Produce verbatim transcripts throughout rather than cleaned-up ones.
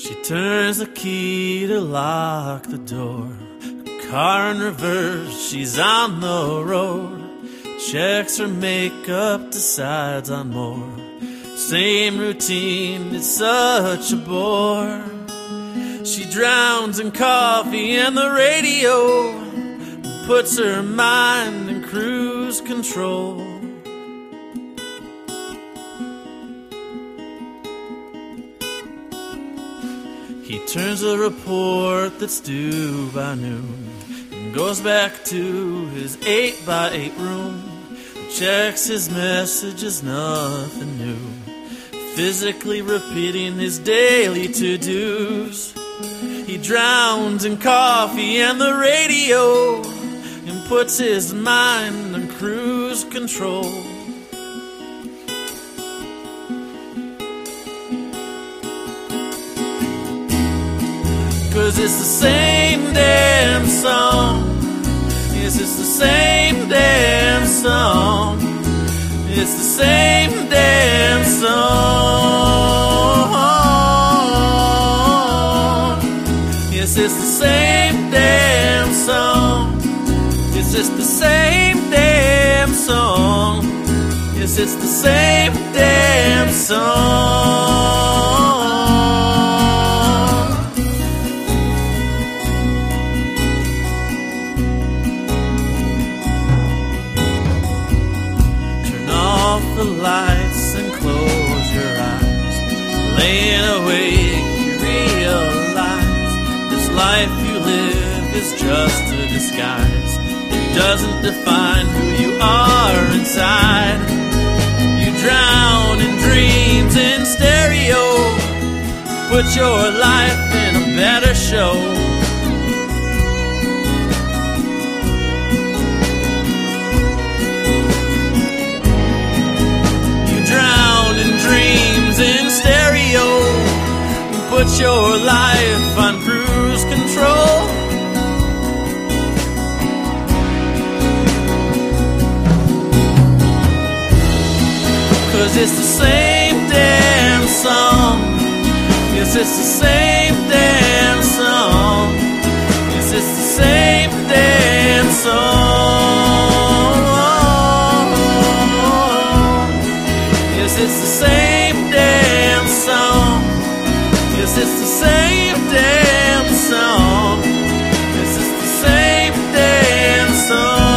She turns the key to lock the door. Car in reverse, she's on the road. Checks her makeup, decides on more. Same routine, it's such a bore. She drowns in coffee and the radio, puts her mind in cruise control. He turns a report that's due by noon and goes back to his eight by eight room. Checks his messages, nothing new. Physically repeating his daily to-dos. He drowns in coffee and the radio and puts his mind on cruise control. Cause it's the same damn song. Yes, it's the same damn song. It's the same damn song. Yes, it's the same damn song. Yes, it's the same damn song. Yes, it's the same damn song. The lights and close your eyes. Laying awake, you realize this life you live is just a disguise. It doesn't define who you are inside. You drown in dreams in stereo. Put your life in a better show. Dreams in stereo. Put your life on cruise control. Cause it's the same damn song. Yes, it's the same damn song. Yes, it's the same damn song. Yes, it's the same damn song. Yes, it's the same damn song. Yes, it's the same damn song.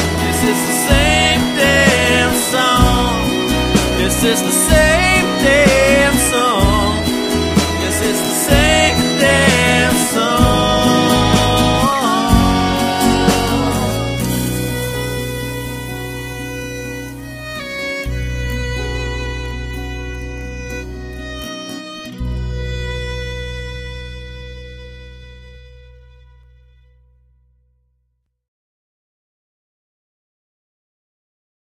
It's the same day.